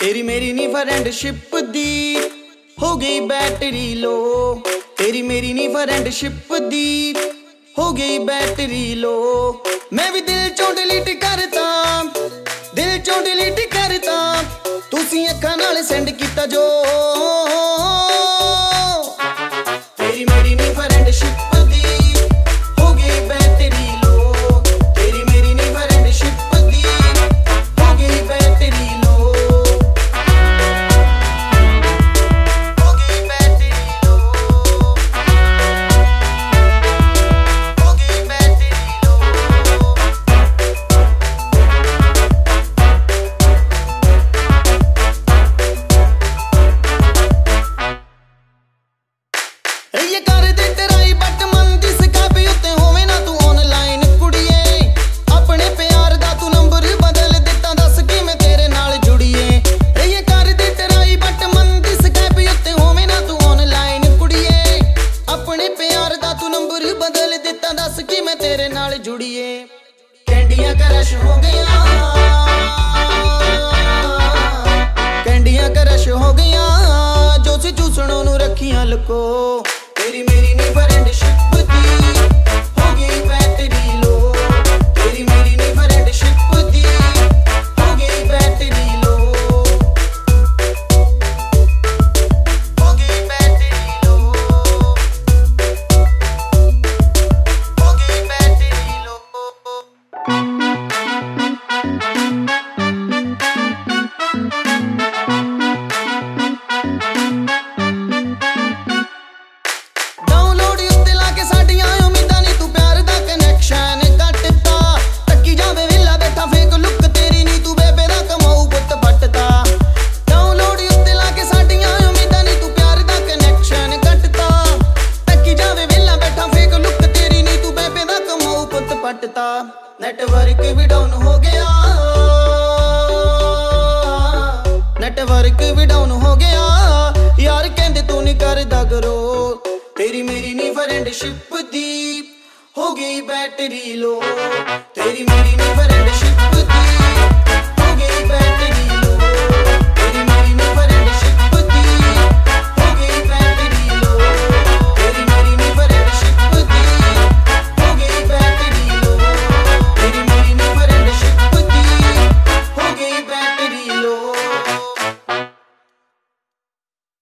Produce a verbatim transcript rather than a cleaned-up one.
तेरी मेरी नी फ्रेंडशिप दी हो गई बैटरी लो। तेरी मेरी नी फ्रेंडशिप दी हो गई बैटरी लो। मैं भी दिल चों डिलीट करता, दिल चों डिलीट करता, तुसी अखां नाल सेंड कीता जो। तेरी मेरी नी फ्रेंडशिप ये कर दे तेराई बट मन दी स्कैप उत्ते होवे ना तू ऑनलाइन कुड़िए। अपने प्यार दा तू नंबर बदल दिता, दस कि मैं तेरे नाल जुड़िए। ये कर दे तेराई बट मन दी स्कैप उत्ते होवे ना तू ऑनलाइन कुड़िए। अपने प्यार दा तू नंबर बदल दिता, दस कि मैं तेरे नाल जुड़िए। कैंडियां क्रश हो गया, कैंडियां क्रश हो गया, जो सी चूसणों नू रखियां लको। तेरी मेरी नी फ्रेंडशिप दी हो गई बैटरी लो। तेरी मेरी नी फ्रेंडशिप दी हो गई बैटरी लो। हो गई बैटरी लो, हो गई बैटरी लो। नेटवर्क भी डाउन हो गया, नेटवर्क भी डाउन हो गया, यार कहंदे तू नहीं करदा करो। तेरी मेरी नी फ्रेंडशिप दी हो गई बैटरी लो। तेरी मेरी नी फ्रेंडशिप दी